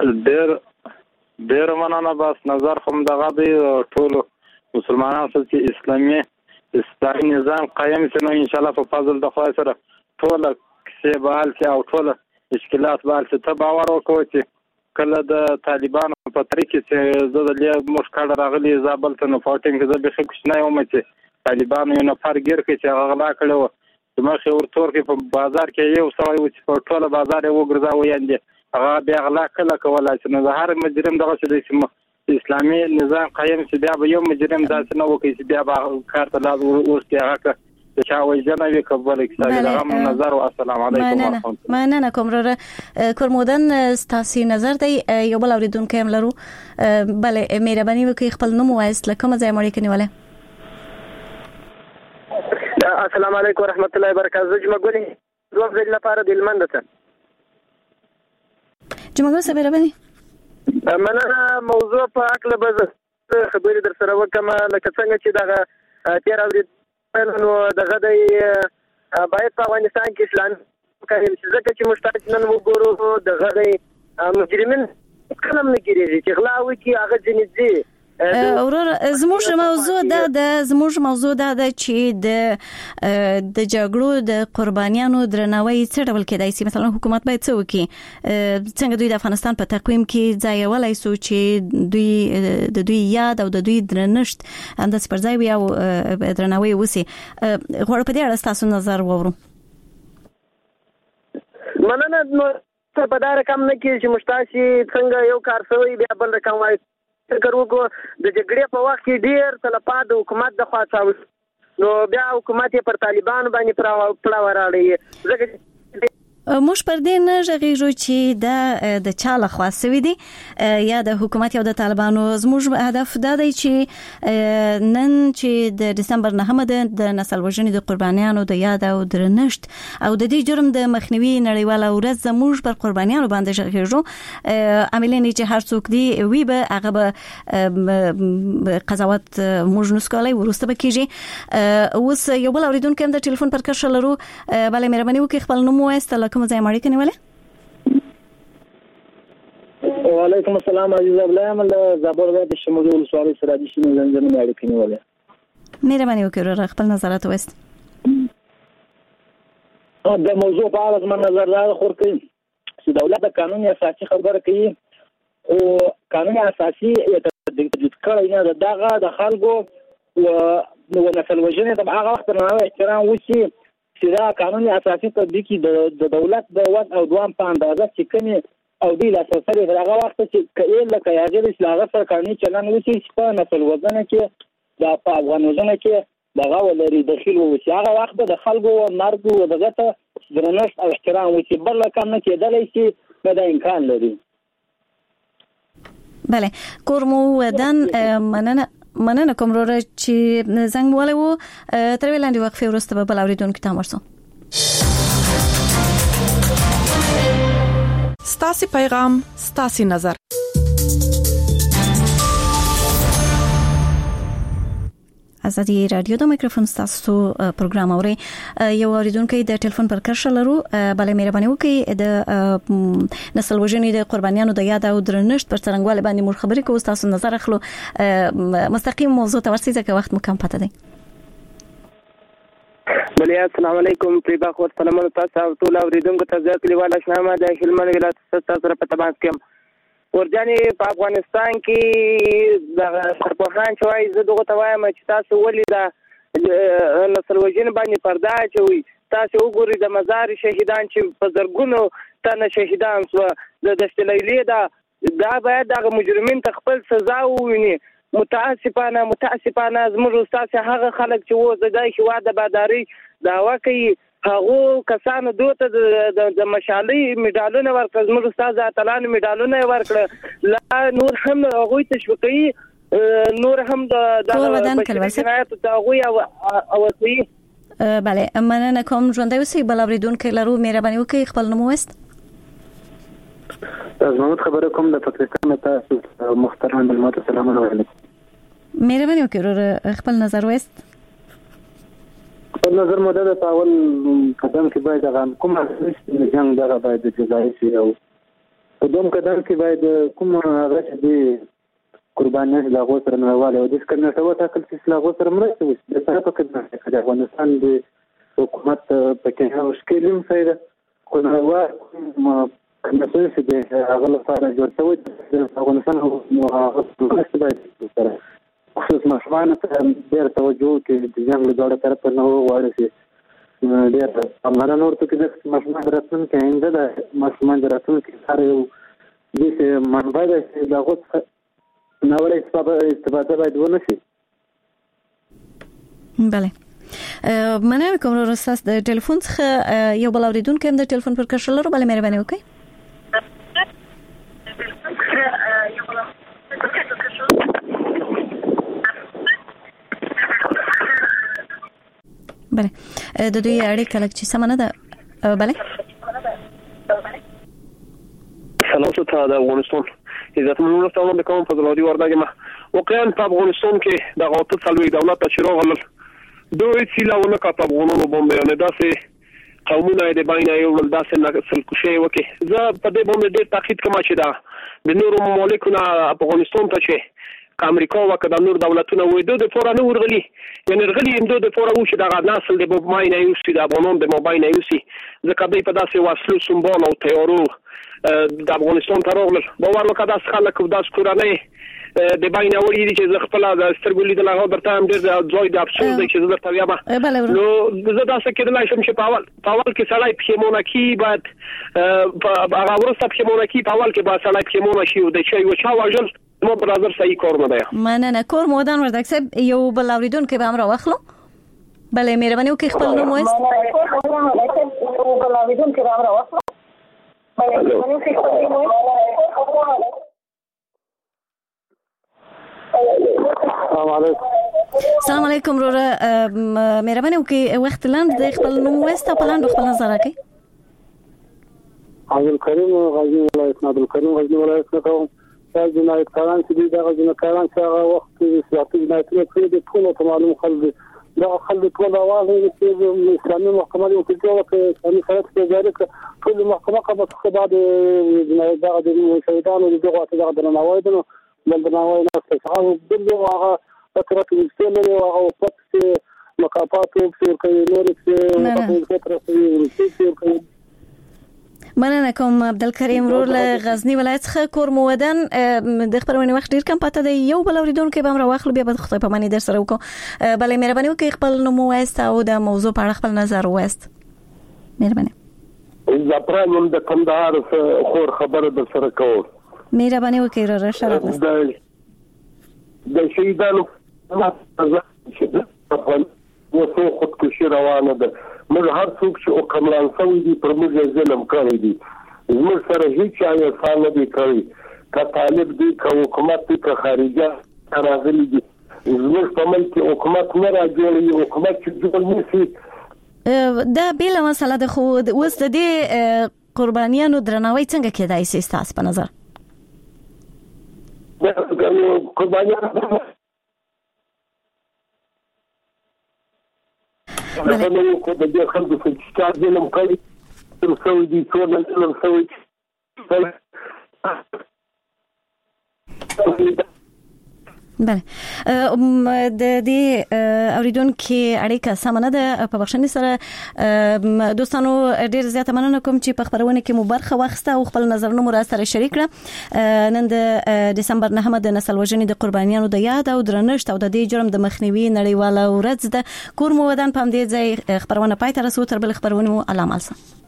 ډېر مننه. بس نظر خو دغه دی ټولو مسلمانانو چې اسلامي نظام قایم شي، نو ان شاء الله په فضل د خدای سره ټول کیسې به حل شي او ټول مشکلات به حل شي. ته باور وکړه چې کله د طالبانو په طریقې چې زه د موږ کډه راغلي زابل ته، نو فاټینګ زه بېخي کوچنی وم چې طالبانو یو نفر ګیر کړي چې هغه غلا کړی و، مخې ورتور کې په بازار کې یو سړی و چې په ټوله بازار یې وګرځاوه، یعنې هغه بیا غلا کله کولی شي. نو د هر مجرم دغسې دی چې اسلامي نظام قایم شي، بیا به یو مجرم داسې نه وکړي چې بیا به کار ته لاس ورکړي، هغه که د چا وژنه وي که بله کیسه وي. دغه مو نظر و. السلام علیکم ورحمت الله. مننه کوم وروره کورمودن، ستاسې نظر دی. یو بل اورېدونکی هم لرو. بله مهرباني وکړئ خپل نوم ووایاست، له کومه ځایه مو اړیکه نیولې؟ السلام علیکم ورحمت الله وبرکاته. زه جمعګونې دوه ځلې لپاره د هلمند ته. جمعګون صاحب مهرباني. مننه. موضوع په هکله به زه خبرې در سره وکړم. لکه څنګه چې دغه تېر اورېدل نو دغه دی باید په افغانستان کې اسلامي قایم شي، ځکه چې موږ تاسې نن وګورو دغه دی مجرمین کله هم نه ګیرېږي چې غلا وکړي، هغه ځینې ځي. ورور زموږ موضوع دا ده چې د جګړو د قربانیانو درناوی څه ډول کېدای شي؟ مثلا حکومت باید څه وکړي؟ څنګه دوی د افغانستان په تقویم کې ځایولی سو چې د دوی یاد او د دوی درنښت همداسې پر ځای وي او درناوی وسي؟ غواړو په دې اړه ستاسو نظر واورو. مننه. نو په دا رقم نه کېږي چې موږ تاسې څنګه یو کار شوی بیا بل رقم وایي. فکر وکړو د جګړې په وخت کې ډېر تلفات د حکومت د خوا څاوي، نو بیا حکومت یې پر طالبانو باندې پړه وراړي. ځکه موږ پر دې نه غږیږو چې د چا لخوا سوي دي یا د حکومت یا د طالبانو. زموږ هدف دا دی چې نن چې د دسمبر 9 د نسل وژنې د قربانیانو د یاد او درنښت او د دې جرم د مخنیوي نړیواله ورځ زموږ پر قربانیانو باندې غږیږو. عاملین چې هر څوک دی وی به هغه به قضاوت موږ نسکولای ورسته بکیږي. اوس یو بل اوریدونکو هم د ټلیفون پر کرښه لرو. بله مهرباني وکړئ خپل نوم ووایاست، کوم ځای مړی کني وله؟ وعلیکم السلام. عزیز ابراهیم له زابل ولایت شمول ولسوالۍ سره د شینو زنجبیل مړی کني وله. مهرباني وکړئ خپل نظرات وایست. د موضوع په اړه زما نظر راخور کوي چې دولت د قانون اساسي خبره کوي او قانون اساسي تجدید کړی نه دغه د خلکو او نسل وژنې د هغه وخت نه احترام وشي چې دا قانون اساسي تطبیق د دولت د وضع او دوام په اندازه چې کومي او دی لا سره هغه وخت چې کایل لکه یاغیر اسلامي سره قانوني چلن وشي چې په نسل وژنه کې د افغان وژنه کې دغه ولري داخل وشي. هغه وخت د خلکو مرګ او دغه ته درنښت او احترام وشي، بل کم نه کېدلی شي، دا امکان لري. بله کورمودن مننه کوم وروره چې زنګ مولې وو. تر ویلاندې وقفې وروسته به بل اوریدونکو ته ورسو. ستاسو پیغام ستاسو نظر. ازادي رادیو د میکروفون ستاسو پروګرام اوري. یو اوریدونکو د ټلیفون پر کرښه لرو. بله مهرباني وکړئ د نسل وژنې د قربانیانو د یاد او درنښت پر څرنګوالي باندې مور خبرې کوو. تاسو نظر اخلو. مستقیم موضوع ته ورسېږئ ځکه وخت مو کم پاتې دی. بله السلام علیکم. طیبه خور سلامونه تاسو او ټول اوریدونکو ته. زه کلیوال اشنامه د هلمند ولایت تاسو سره په تماس کې یم. ورجانې په افغانستان کې د سرپوښان چې وایي زه دغه ته وایم چې تاسو ولې د نسل وژنې باندې پرده اچوئ. تاسو وګورئ د مزار شهیدان چې په زرګونو تنه شهیدان شوه. د دشت لیلې دا باید دغه مجرمین ته خپل سزا وویني. متاسفانه زموږ استاد هغه خلک چې وو د هېواد د باداري دعوا کوي، هغه کسانو دوته د مشالې میډالونه ورکړل. زموږ استاد اتلانو میډالونه ورکړل. لا نور هم هغه تشویقي، نور هم د جنایت هغه او وسوي. بله مننه کوم. ژوندۍ اوسئ. بل اوریدونکو لرو. مهرباني وکړئ خپل نوم ووایست. محمد خبره کوم د پاکستان تاسو محترم ملمات. السلام علیکم. مهرباني وکړئ خپل نظر وایست. خپل نظر مو د اول قدم کې باید هغه کومه جنگ دغه باید جزایي شي او په دوم قدم کې باید کوم هغه چې قربانیان د هغو سره نړیواله او د کمیټه وټاکل چې له هغو سره مرسته وشي د طرفه خدمت د افغانستان د حکومت پکې هغه مشکل هم سره خو نړیوال کمیټه چې د هغه لپاره جوړ شوی د افغانستان مرسته باید سره خصوص ماشومان ته ډېر توجه کوي د جنګ له دوړه طرفه نه وغواړي چې ډېر پاملرنه ورته کوي د ماشومان راتلونکي آینده د ماشومان د راتلونکي لپاره یو داسې منبع ده چې د هغو ناوړه استفاده باید ونه شي. بله مننه کوم ورساس د ټلیفون څخه یو بل اوریدونکو هم د ټلیفون پر کښل لرو بله مهرباني وکړئ. بله د دوی اړیکه لږ چې سمه نه ده. بله سلام ته د افغانستان عزتمنو ستاسو د کوم فضل الله ورداګه ما واقعا په افغانستان کې د غوطه څلوي دولت چې راغلل دوی سیلاونه کا په افغانانو باندې نه داسې قومونه د باینه یو ول داسې نسل کوشي وکي زه په دې باندې ډېر تاکید کوم چې دا د نورو مملکتونو افغانستان ته چې امریکا وکړه د نور دولتونو وې د فورانو ورغلي یعنی ورغلي اندو د فورا و چې دا نسل د باینه یو چې د افغانانو د باینه یو چې ځکه دوی په داسې وسلو سمبول او تیورو د افغانستان ته راغلل باور وکړه داس خلک او داس کورنۍ د باینه وړي چې زه خپل د سترګو لیدل هغه درته هم ډېر ځای د افسوس دی چې زه درته وایم نو زه داسې کېدلای شم چې په اول کې سړی پښیمونه کی بعد هغه ورسته پښیمونه کی په اول کې به سړی پښیمونه شي او د چای و چا وژل نو په نظر صحیح کار نه دی. مننه کور مودان وردګ صاحب یو بل اوریدونکو به امر واخلو. بله مهرباني وکړئ خپل نوم وایست. السلام علیکم وروره مهرباني وکړئ وخت لاند د خپل نوم وایست په لاند خپل نظر راکړئ. عبدالکریم غزنی ولایت نه کوم دا جنایتکاران چې دي دا جنایتکاران چې هغه وخت کې سیاسي جنایتونه کړي دي ټول ته معلوم خلک دا خلک ټول اواز چې اسلامي محکمه یو کې وکړي اسلامي شریعت کې جاری کړ ټول محکمه قبل څخه بعد جنایت دا د شهیدانو د دغه ته د نوای د نوای نه څخه دغه هغه فکرات مستل او هغه وخت چې مکافات یې کوي نور چې کوي. مننه کوم عبدالکریم رور له غزنی ولایت څخه کور مودن د خبرونه وخت ډیر کم پته دی یو بل اوریدونکو به امر واخلو بیا به خدای په معنی در سره وکړو. بله مهرباني وکړئ خپل نوم وایست او د موضوع په اړه خپل نظر وایست. مهرباني. زپرانم د کندهار خور خبره در سره کوم. مهرباني وکړئ را شرط د شهیدانو وسو خودکشي روانه ده موږ هر څوک چې او کملان سوي دي پر موږ ظلم کوي دي موږ سره هیڅ احسان نه دی کړی که طالب دی که حکومت دی که خارجه راغلي دي موږ په ملک کې حکومت نه راجوړي حکومت چې جوړ نشي دا بیل مسله ده خو اوس د دې قربانیانو درناوی څنګه کېدای شي ستاسو په نظر؟ قربانیان نو کو د دې خلکو چې کار ظلم کوي تر څو دي ټول ظلم کوي. بله د دې اوریدونکو اړیکه سمونه ده په بخښنې سره دوستانو ډیر زیاته مننه کوم چې په خبرونه کې مو برخه واخیسته او خپل نظرونه مو را سره شریک کړه. نن د دسمبر 9 د نسل وژنې د قربانیانو د یاد او درنښت او د دې جرم د مخنیوي نړیواله ورځ ده. کور مو ودان په دې ځای خبرونه پای ته رسو تر بل خبرونه مو علامه